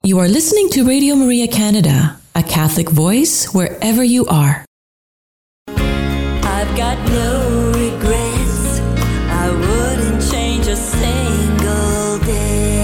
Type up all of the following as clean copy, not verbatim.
You are listening to Radio Maria Canada, a Catholic voice wherever you are. I've got no regrets. I wouldn't change a single day.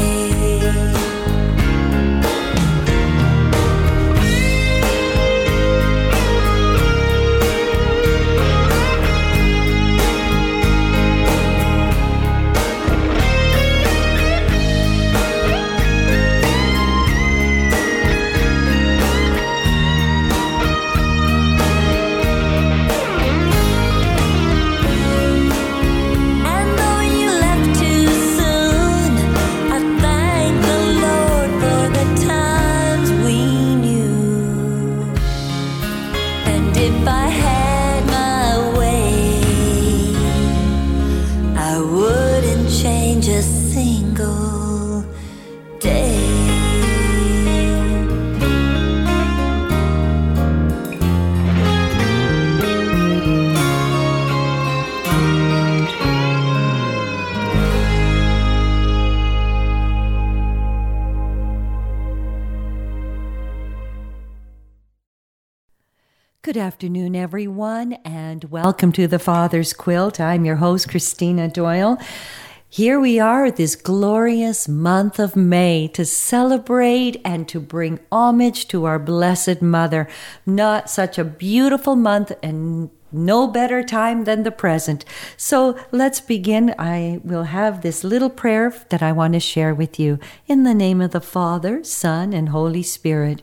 Good afternoon, everyone, and welcome to the Father's Quilt. I'm your host, Christina Doyle. Here we are this glorious month of May to celebrate and to bring homage to our Blessed Mother. Not such a beautiful month and no better time than the present. So let's begin. I will have this little prayer that I want to share with you. In the name of the Father, Son, and Holy Spirit.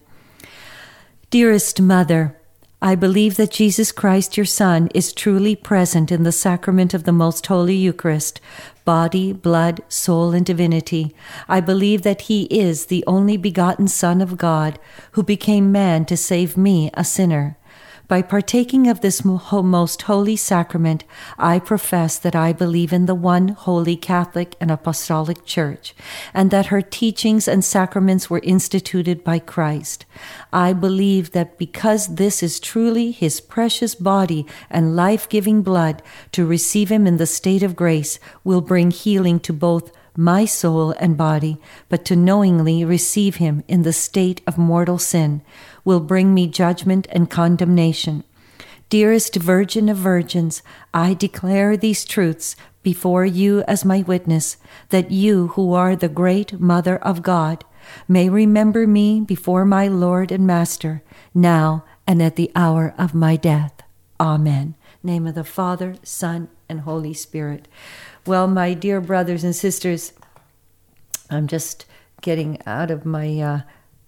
Dearest Mother, I believe that Jesus Christ, your Son, is truly present in the sacrament of the Most Holy Eucharist, body, blood, soul, and divinity. I believe that he is the only begotten Son of God, who became man to save me, a sinner. By partaking of this most holy sacrament, I profess that I believe in the one holy Catholic and Apostolic Church, and that her teachings and sacraments were instituted by Christ. I believe that because this is truly his precious body and life-giving blood, to receive him in the state of grace will bring healing to both my soul and body, but to knowingly receive him in the state of mortal sin will bring me judgment and condemnation. Dearest Virgin of Virgins, I declare these truths before you as my witness, that you, who are the great Mother of God, may remember me before my Lord and Master, now and at the hour of my death. Amen. Name of the Father, Son, and Holy Spirit. Well, my dear brothers and sisters, I'm just getting out of my...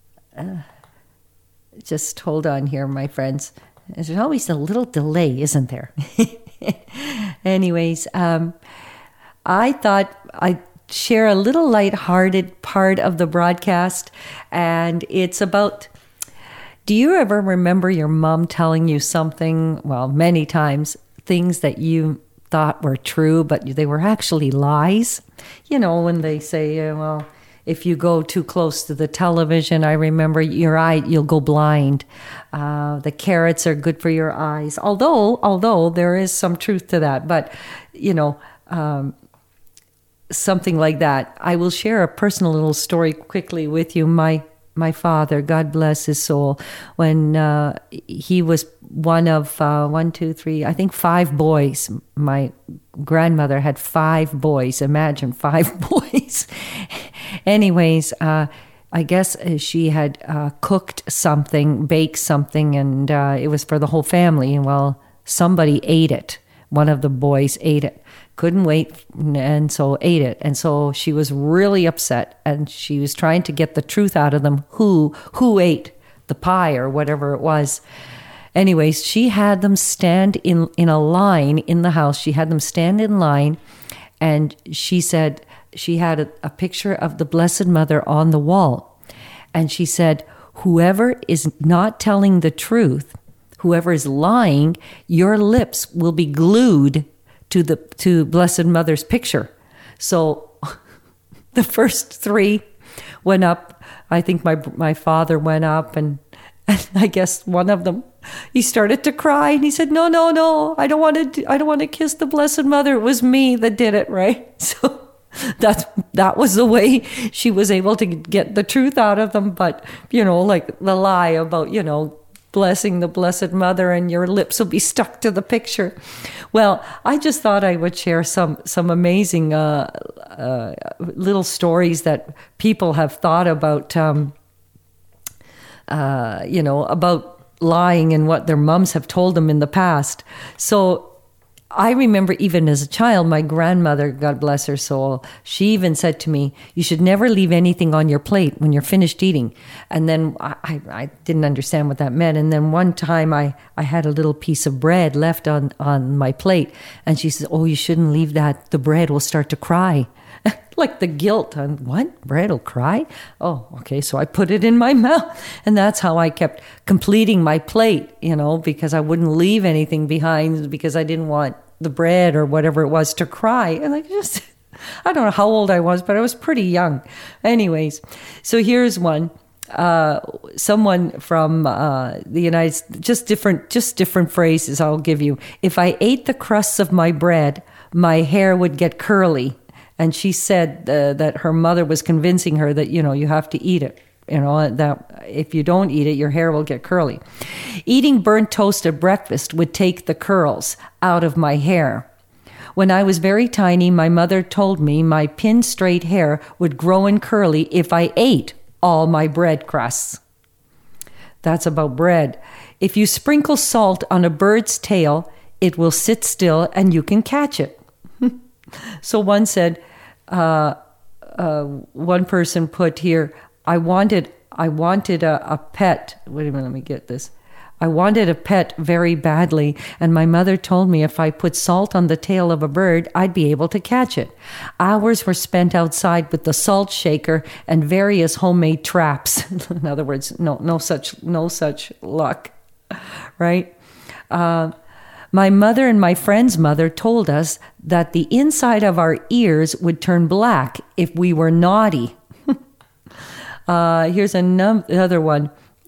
just hold on here, my friends. There's always a little delay, isn't there? Anyways, I thought I'd share a little lighthearted part of the broadcast, and it's about... Do you ever remember your mom telling you something, well, many times, things that you thought were true, but they were actually lies? You know, when they say, well, if you go too close to the television, I remember you'll go blind. The carrots are good for your eyes. Although there is some truth to that, but, you know, something like that. I will share a personal little story quickly with you. My father, God bless his soul, when he was one of 5 boys. My grandmother had 5 boys. Imagine 5 boys. Anyways, I guess she had baked something, and it was for the whole family. And well, somebody ate it. One of the boys ate it. Couldn't wait, and so ate it. And so she was really upset, and she was trying to get the truth out of them, who ate the pie or whatever it was. Anyways, she had them stand in a line in the house. She had them stand in line, and she said she had a picture of the Blessed Mother on the wall. And she said, whoever is not telling the truth, whoever is lying, your lips will be glued to Blessed Mother's picture. So the first 3 went up. I think my father went up, and I guess one of them, he started to cry, and he said, no, I don't want to kiss the Blessed Mother. It was me that did it, right? So that was the way she was able to get the truth out of them. But, like the lie about, blessing the Blessed Mother and your lips will be stuck to the picture. Well, I just thought I would share some amazing little stories that people have thought about, about lying and what their moms have told them in the past. So I remember even as a child, my grandmother, God bless her soul, she even said to me, you should never leave anything on your plate when you're finished eating. And then I didn't understand what that meant. And then one time I had a little piece of bread left on my plate. And she says, oh, you shouldn't leave that. The bread will start to cry. Like the guilt on what? Bread will cry? Oh, okay. So I put it in my mouth. And that's how I kept completing my plate, because I wouldn't leave anything behind because I didn't want the bread or whatever it was to cry. And I don't know how old I was, but I was pretty young. Anyways, so here's one. Someone from the United States, just different phrases I'll give you. If I ate the crusts of my bread, my hair would get curly. And she said that her mother was convincing her that, you have to eat it. That if you don't eat it, your hair will get curly. Eating burnt toast at breakfast would take the curls out of my hair. When I was very tiny, my mother told me my pin straight hair would grow in curly if I ate all my bread crusts. That's about bread. If you sprinkle salt on a bird's tail, it will sit still and you can catch it. So one said, one person put here, I wanted a pet. Wait a minute, let me get this. I wanted a pet very badly, and my mother told me if I put salt on the tail of a bird, I'd be able to catch it. Hours were spent outside with the salt shaker and various homemade traps. In other words, no such luck, right? My mother and my friend's mother told us that the inside of our ears would turn black if we were naughty. Here's another one.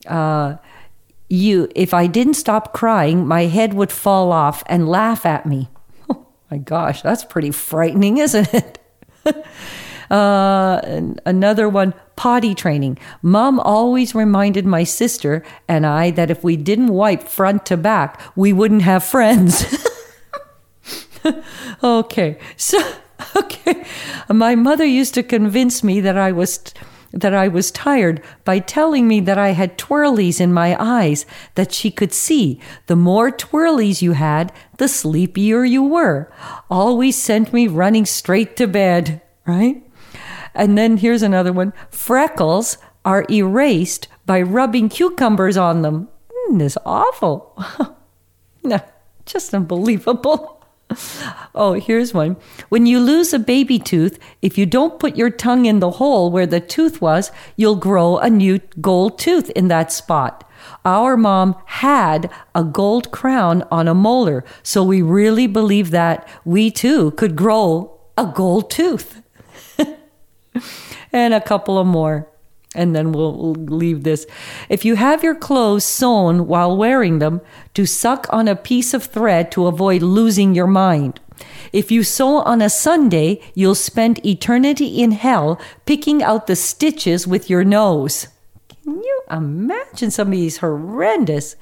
If I didn't stop crying, my head would fall off and laugh at me. Oh my gosh, that's pretty frightening, isn't it? Another one, potty training. Mom always reminded my sister and I that if we didn't wipe front to back, we wouldn't have friends. Okay. My mother used to convince me that I was tired by telling me that I had twirlies in my eyes that she could see. The more twirlies you had, the sleepier you were. Always sent me running straight to bed, right? And then here's another one. Freckles are erased by rubbing cucumbers on them. It's awful. No, just unbelievable. Oh, here's one. When you lose a baby tooth, if you don't put your tongue in the hole where the tooth was, you'll grow a new gold tooth in that spot. Our mom had a gold crown on a molar, so we really believe that we too could grow a gold tooth. And a couple of more, and then we'll leave this. If you have your clothes sewn while wearing them, to suck on a piece of thread to avoid losing your mind. If you sew on a Sunday, you'll spend eternity in hell picking out the stitches with your nose. Can you imagine some of these horrendous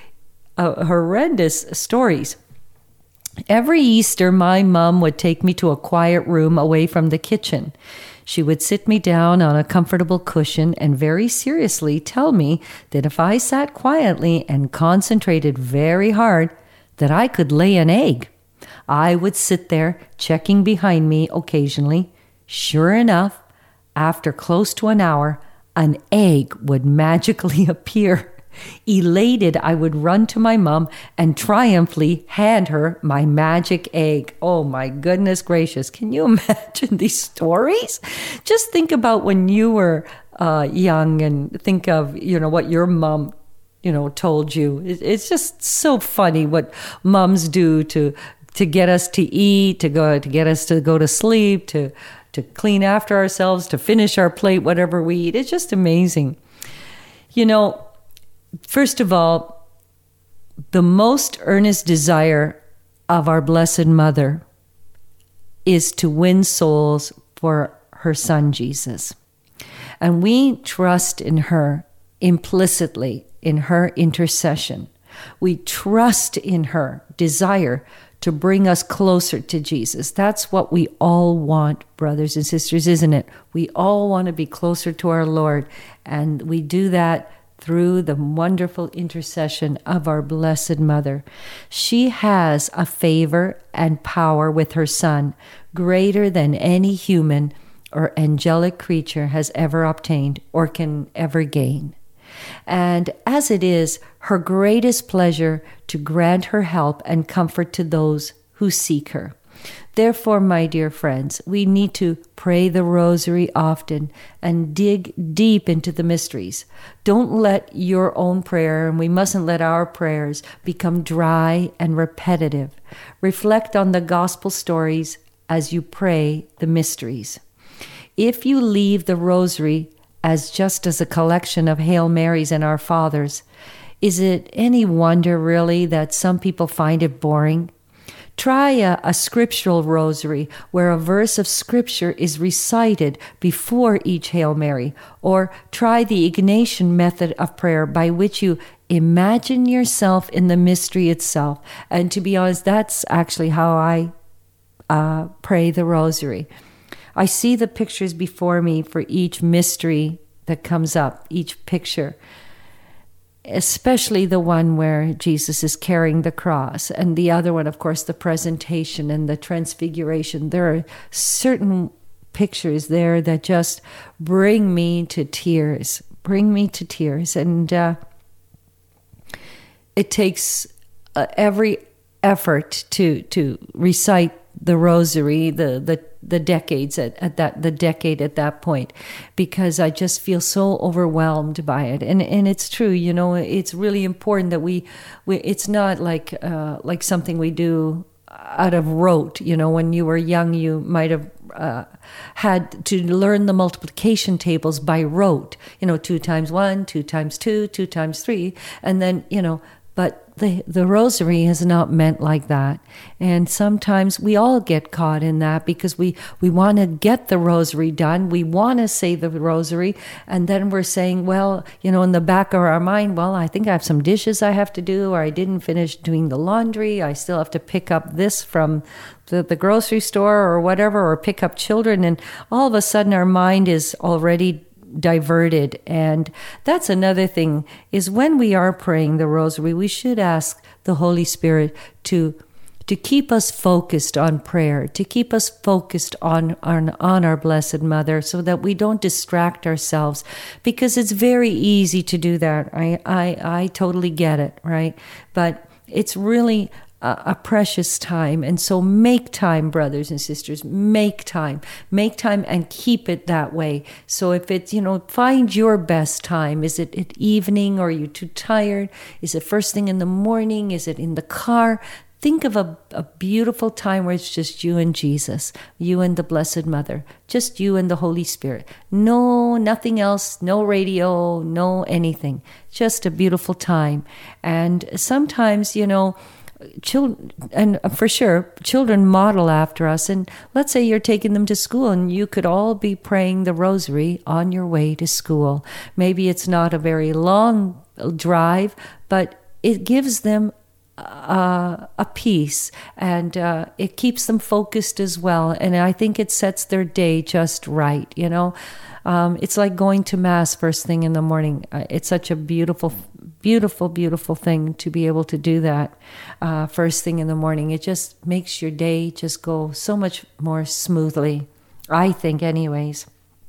stories? Every Easter, my mom would take me to a quiet room away from the kitchen. She would sit me down on a comfortable cushion and very seriously tell me that if I sat quietly and concentrated very hard, that I could lay an egg. I would sit there checking behind me occasionally. Sure enough, after close to an hour, an egg would magically appear. Elated, I would run to my mom and triumphantly hand her my magic egg. Oh my goodness gracious. Can you imagine these stories? Just think about when you were young and think of, what your mom, told you. It's just so funny what moms do to get us to eat, to get us to go to sleep, to clean after ourselves, to finish our plate, whatever we eat. It's just amazing. First of all, the most earnest desire of our Blessed Mother is to win souls for her Son, Jesus. And we trust in her implicitly, in her intercession. We trust in her desire to bring us closer to Jesus. That's what we all want, brothers and sisters, isn't it? We all want to be closer to our Lord, and we do that through the wonderful intercession of our Blessed Mother. She has a favor and power with her Son greater than any human or angelic creature has ever obtained or can ever gain. And as it is her greatest pleasure to grant her help and comfort to those who seek her. Therefore, my dear friends, we need to pray the rosary often and dig deep into the mysteries. Don't let your own prayer, and we mustn't let our prayers, become dry and repetitive. Reflect on the gospel stories as you pray the mysteries. If you leave the rosary as just as a collection of Hail Marys and Our Fathers, is it any wonder really that some people find it boring? Try a scriptural rosary where a verse of scripture is recited before each Hail Mary, or try the Ignatian method of prayer by which you imagine yourself in the mystery itself. And to be honest, that's actually how I pray the rosary. I see the pictures before me for each mystery that comes up, each picture, especially the one where Jesus is carrying the cross, and the other one, of course, the presentation and the transfiguration. There are certain pictures there that just bring me to tears, and it takes every effort to recite the rosary, the decades at that point, because I just feel so overwhelmed by it. And it's true, you know, it's really important that we it's not like something we do out of rote. You know, when you were young, you might have had to learn the multiplication tables by rote, 2 times 1, 2 times 2, 2 times 3, and then, but the rosary is not meant like that. And sometimes we all get caught in that because we want to get the rosary done. We want to say the rosary. And then we're saying, well, in the back of our mind, well, I think I have some dishes I have to do, or I didn't finish doing the laundry. I still have to pick up this from the grocery store or whatever, or pick up children. And all of a sudden our mind is already diverted. And that's another thing, is when we are praying the rosary, we should ask the Holy Spirit to keep us focused on prayer, to keep us focused on our Blessed Mother, so that we don't distract ourselves, because it's very easy to do that. I totally get it, right? But it's really a precious time. And so make time, brothers and sisters, make time and keep it that way. So if it's, find your best time. Is it at evening, or are you too tired? Is it first thing in the morning? Is it in the car? Think of a beautiful time where it's just you and Jesus, you and the Blessed Mother, just you and the Holy Spirit. No, nothing else, no radio, no anything. Just a beautiful time. And sometimes, children, and for sure, children model after us. And let's say you're taking them to school, and you could all be praying the rosary on your way to school. Maybe it's not a very long drive, but it gives them a peace, and it keeps them focused as well. And I think it sets their day just right. It's like going to Mass first thing in the morning. It's such a beautiful, beautiful, beautiful thing to be able to do that first thing in the morning. It just makes your day just go so much more smoothly, I think, anyways.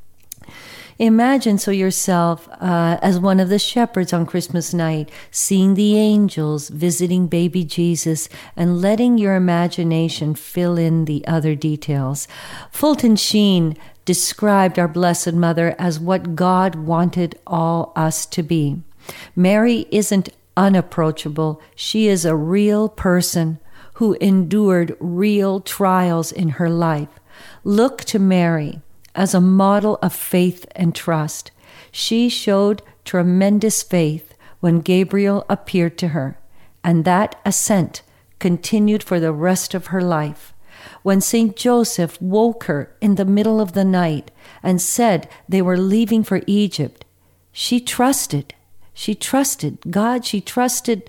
Imagine yourself as one of the shepherds on Christmas night, seeing the angels visiting baby Jesus and letting your imagination fill in the other details. Fulton Sheen described our Blessed Mother as what God wanted all us to be. Mary isn't unapproachable. She is a real person who endured real trials in her life. Look to Mary as a model of faith and trust. She showed tremendous faith when Gabriel appeared to her, and that ascent continued for the rest of her life. when St. Joseph woke her in the middle of the night and said they were leaving for Egypt, she trusted. She trusted God. She trusted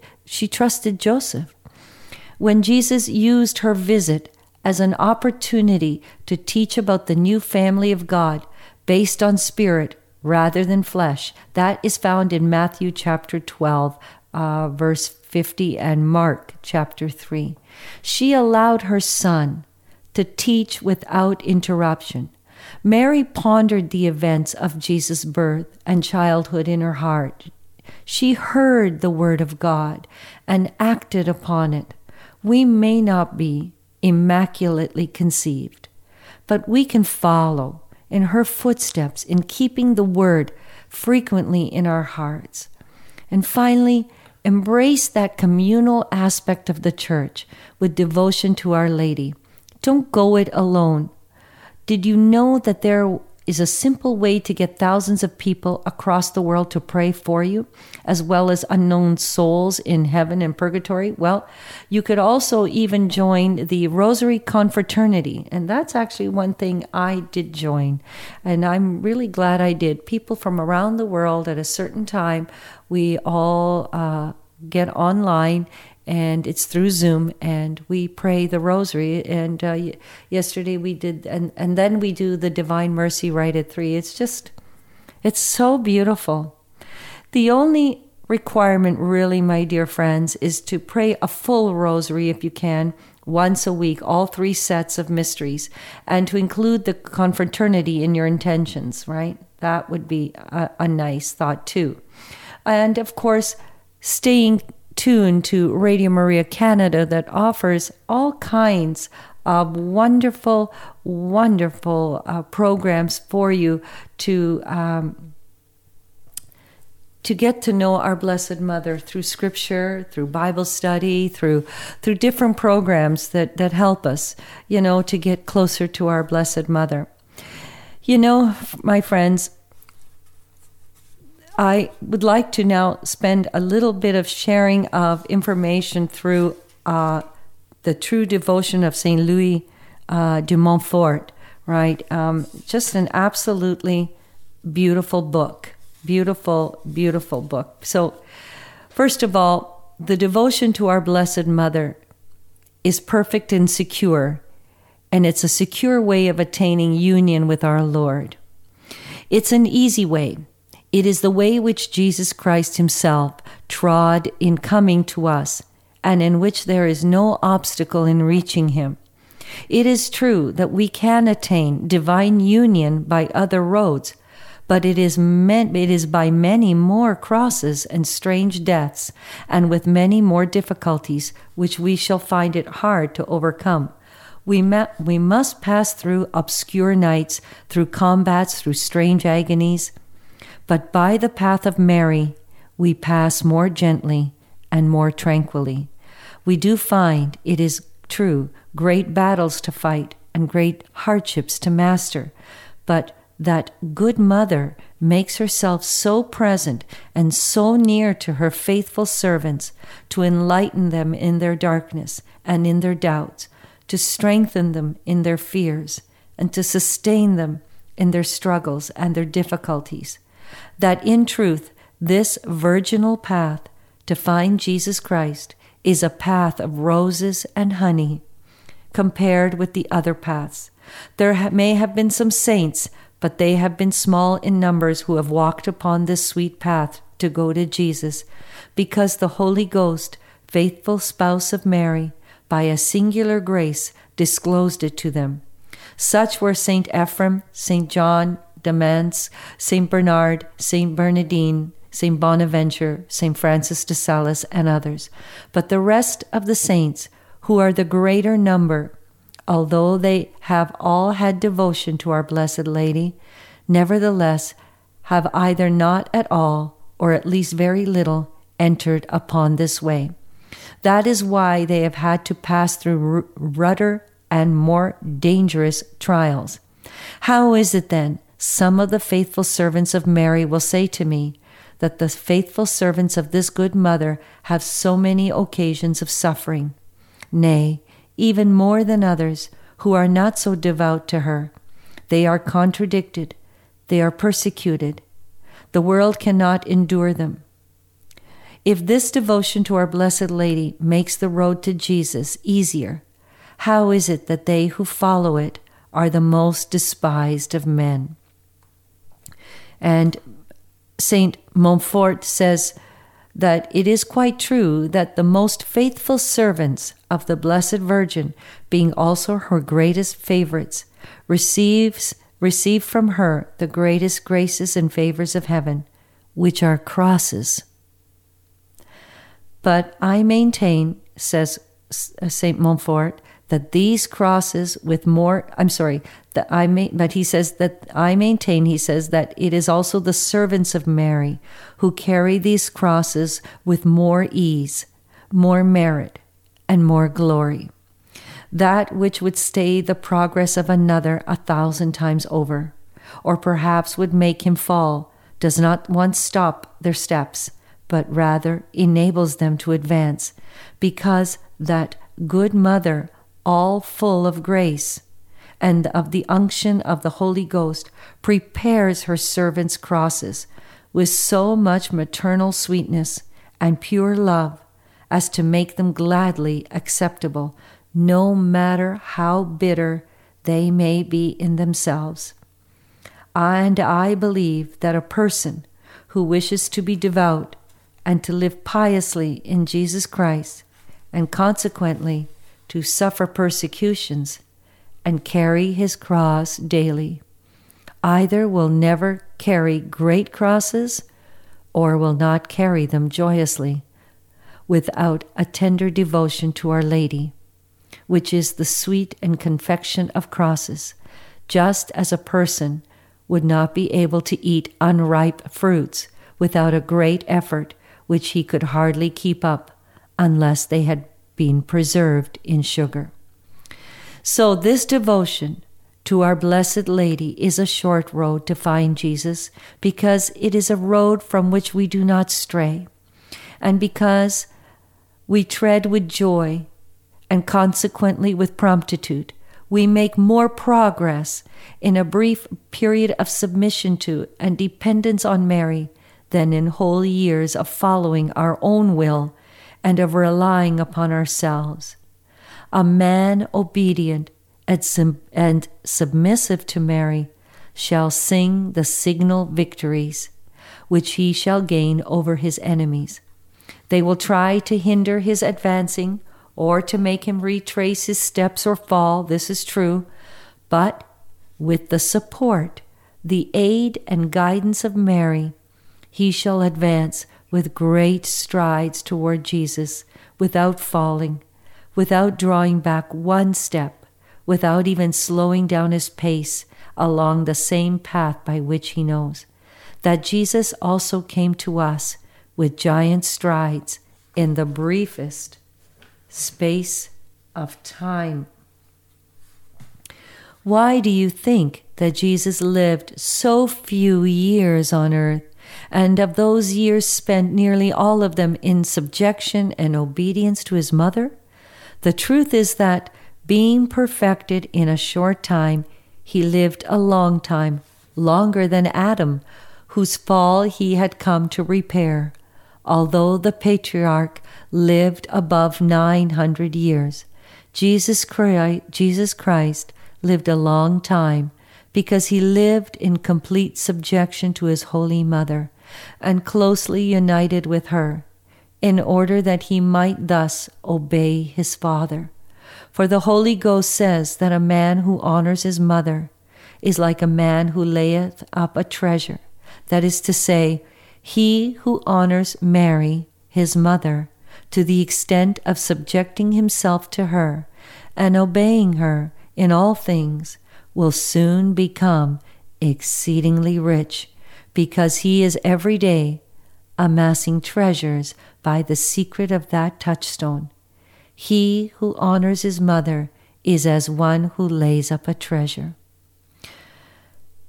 Joseph. When Jesus used her visit as an opportunity to teach about the new family of God based on spirit rather than flesh, that is found in Matthew chapter 12, verse 50, and Mark chapter 3. She allowed her son to teach without interruption. Mary pondered the events of Jesus' birth and childhood in her heart. She heard the word of God and acted upon it. We may not be immaculately conceived, but we can follow in her footsteps in keeping the word frequently in our hearts. And finally, embrace that communal aspect of the church with devotion to Our Lady. Don't go it alone. Did you know that there is a simple way to get thousands of people across the world to pray for you, as well as unknown souls in heaven and purgatory? Well, you could also even join the Rosary Confraternity, and that's actually one thing I did join, and I'm really glad I did. People from around the world at a certain time, we all get online, and it's through Zoom, and we pray the Rosary. And yesterday we did, and then we do the Divine Mercy right at 3. It's so beautiful. The only requirement, really, my dear friends, is to pray a full Rosary if you can, once a week, all 3 sets of mysteries, and to include the confraternity in your intentions, right? That would be a nice thought too. And of course, staying tuned to Radio Maria Canada, that offers all kinds of wonderful, wonderful programs for you to get to know our Blessed Mother through Scripture, through Bible study, through different programs that help us, to get closer to our Blessed Mother. My friends, I would like to now spend a little bit of sharing of information through the True Devotion of St. Louis de Montfort, right? Just an absolutely beautiful book. Beautiful, beautiful book. So, first of all, the devotion to our Blessed Mother is perfect and secure, and it's a secure way of attaining union with our Lord. It's an easy way. It is the way which Jesus Christ himself trod in coming to us, and in which there is no obstacle in reaching him. It is true that we can attain divine union by other roads, but it is by many more crosses and strange deaths, and with many more difficulties, which we shall find it hard to overcome. We must pass through obscure nights, through combats, through strange agonies. But by the path of Mary, we pass more gently and more tranquilly. We do find, it is true, great battles to fight and great hardships to master, but that good mother makes herself so present and so near to her faithful servants to enlighten them in their darkness and in their doubts, to strengthen them in their fears, and to sustain them in their struggles and their difficulties. That in truth, this virginal path to find Jesus Christ is a path of roses and honey compared with the other paths. There may have been some saints, but they have been small in numbers who have walked upon this sweet path to go to Jesus, because the Holy Ghost, faithful spouse of Mary, by a singular grace disclosed it to them. Such were Saint Ephrem, Saint John de Mance, Saint Bernard, Saint Bernardine, Saint Bonaventure, Saint Francis de Sales, and others. But the rest of the saints, who are the greater number, although they have all had devotion to our Blessed Lady, nevertheless have either not at all, or at least very little, entered upon this way. That is why they have had to pass through ruder and more dangerous trials. How is it then, some of the faithful servants of Mary will say to me, that the faithful servants of this good mother have so many occasions of suffering? Nay, even more than others, who are not so devout to her. They are contradicted. They are persecuted. The world cannot endure them. If this devotion to our Blessed Lady makes the road to Jesus easier, how is it that they who follow it are the most despised of men? And Saint Montfort says that it is quite true that the most faithful servants of the Blessed Virgin, being also her greatest favorites, receive from her the greatest graces and favors of heaven, which are crosses. But I maintain, says Saint Montfort, that these crosses with more, he says that it is also the servants of Mary who carry these crosses with more ease, more merit, and more glory. That which would stay the progress of another 1,000 times over, or perhaps would make him fall, does not once stop their steps, but rather enables them to advance, because that good mother, all full of grace and of the unction of the Holy Ghost, prepares her servants' crosses with so much maternal sweetness and pure love as to make them gladly acceptable, no matter how bitter they may be in themselves. And I believe that a person who wishes to be devout and to live piously in Jesus Christ, and consequently to suffer persecutions and carry his cross daily, either will never carry great crosses or will not carry them joyously without a tender devotion to Our Lady, which is the sweet and confection of crosses, just as a person would not be able to eat unripe fruits without a great effort which he could hardly keep up unless they had been preserved in sugar. So this devotion to our Blessed Lady is a short road to find Jesus, because it is a road from which we do not stray, and because we tread with joy and consequently with promptitude, we make more progress in a brief period of submission to and dependence on Mary than in whole years of following our own will and of relying upon ourselves. A man obedient and submissive to Mary shall sing the signal victories, which he shall gain over his enemies. They will try to hinder his advancing or to make him retrace his steps or fall, this is true, but with the support, the aid and guidance of Mary, he shall advance with great strides toward Jesus without falling, without drawing back one step, without even slowing down his pace along the same path by which he knows that Jesus also came to us with giant strides in the briefest space of time. Why do you think that Jesus lived so few years on earth, and of those years spent nearly all of them in subjection and obedience to his mother? The truth is that, being perfected in a short time, he lived a long time, longer than Adam, whose fall he had come to repair, although the patriarch lived above 900 years. Jesus Christ lived a long time because he lived in complete subjection to his Holy Mother and closely united with her, in order that he might thus obey his Father. For the Holy Ghost says that a man who honors his mother is like a man who layeth up a treasure. That is to say, he who honors Mary, his mother, to the extent of subjecting himself to her and obeying her in all things, will soon become exceedingly rich, because he is every day amassing treasures by the secret of that touchstone. He who honors his mother is as one who lays up a treasure.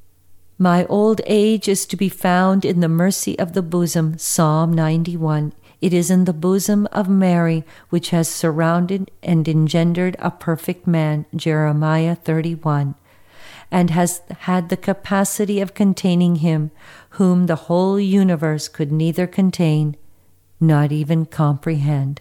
My old age is to be found in the mercy of the bosom, Psalm 91, It is in the bosom of Mary which has surrounded and engendered a perfect man, Jeremiah 31, and has had the capacity of containing him, whom the whole universe could neither contain, not even comprehend.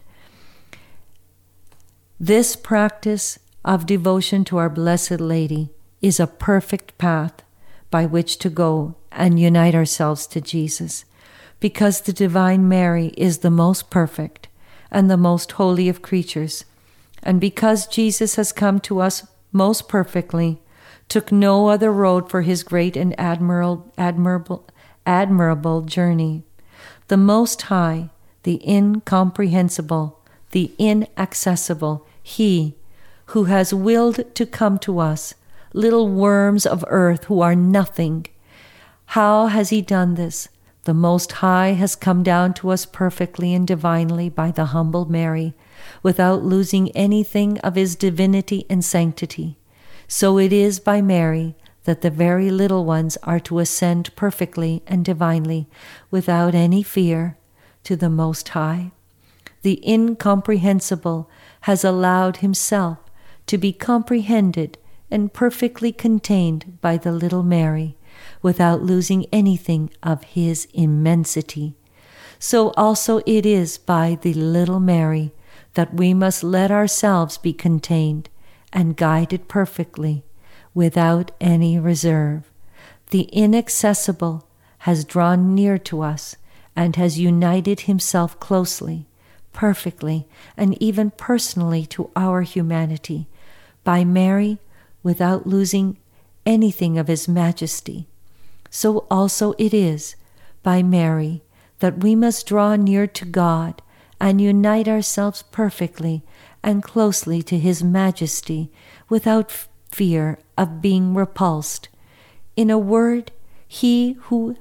This practice of devotion to our Blessed Lady is a perfect path by which to go and unite ourselves to Jesus, because the Divine Mary is the most perfect and the most holy of creatures, and because Jesus has come to us most perfectly, took no other road for his great and admirable journey. The Most High, the incomprehensible, the inaccessible, he who has willed to come to us, little worms of earth who are nothing. How has he done this? The Most High has come down to us perfectly and divinely by the humble Mary, without losing anything of his divinity and sanctity. So it is by Mary that the very little ones are to ascend perfectly and divinely, without any fear, to the Most High. The incomprehensible has allowed himself to be comprehended and perfectly contained by the little Mary, without losing anything of his immensity. So also it is by the little Mary that we must let ourselves be contained and guided perfectly, without any reserve. The inaccessible has drawn near to us and has united himself closely, perfectly, and even personally to our humanity, by Mary, without losing anything of his majesty. So also it is by Mary that we must draw near to God and unite ourselves perfectly and closely to his majesty, without fear of being repulsed. In a word, he who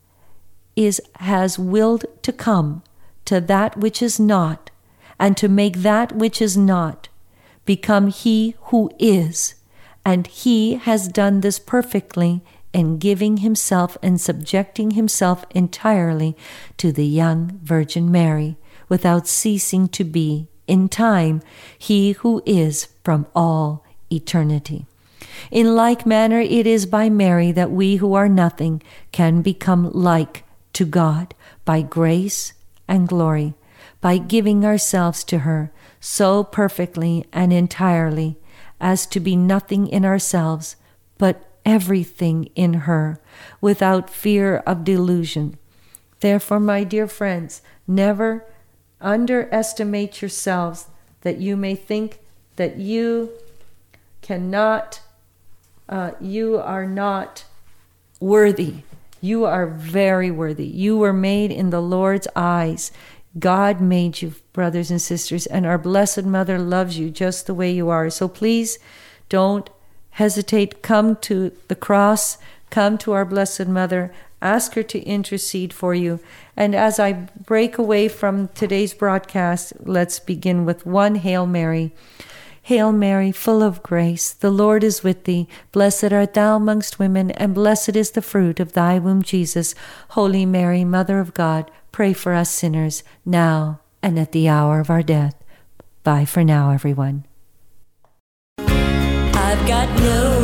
has willed to come to that which is not, and to make that which is not become he who is, and he has done this perfectly in giving himself and subjecting himself entirely to the young Virgin Mary, without ceasing to be, in time, he who is from all eternity. In like manner, it is by Mary that we who are nothing can become like to God by grace and glory, by giving ourselves to her so perfectly and entirely as to be nothing in ourselves, but everything in her, without fear of delusion. Therefore, my dear friends, never underestimate yourselves, that you may think that you cannot, you are not worthy. You are very worthy. You were made in the Lord's eyes. God made you, brothers and sisters, and our Blessed Mother loves you just the way you are. So please don't hesitate. Come to the cross. Come to our Blessed Mother. Ask her to intercede for you. And as I break away from today's broadcast, let's begin with one Hail Mary. Hail Mary, full of grace, the Lord is with thee. Blessed art thou amongst women, and blessed is the fruit of thy womb, Jesus. Holy Mary, Mother of God, pray for us sinners, now and at the hour of our death. Bye for now, everyone. I've got no